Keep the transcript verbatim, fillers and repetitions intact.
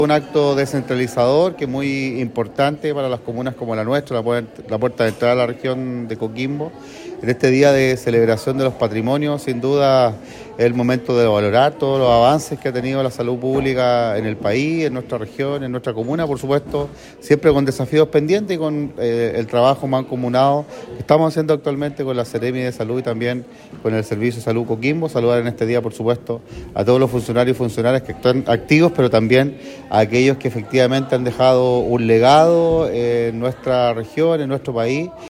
Un acto descentralizador que es muy importante para las comunas como la nuestra, la puerta, la puerta de entrada a la región de Coquimbo. En este día de celebración de los patrimonios, sin duda es el momento de valorar todos los avances que ha tenido la salud pública en el país, en nuestra región, en nuestra comuna, por supuesto, siempre con desafíos pendientes y con eh, el trabajo mancomunado que estamos haciendo actualmente con la Seremi de Salud y también con el Servicio de Salud Coquimbo. Saludar en este día, por supuesto, a todos los funcionarios y funcionarias que están activos, pero también a aquellos que efectivamente han dejado un legado en nuestra región, en nuestro país.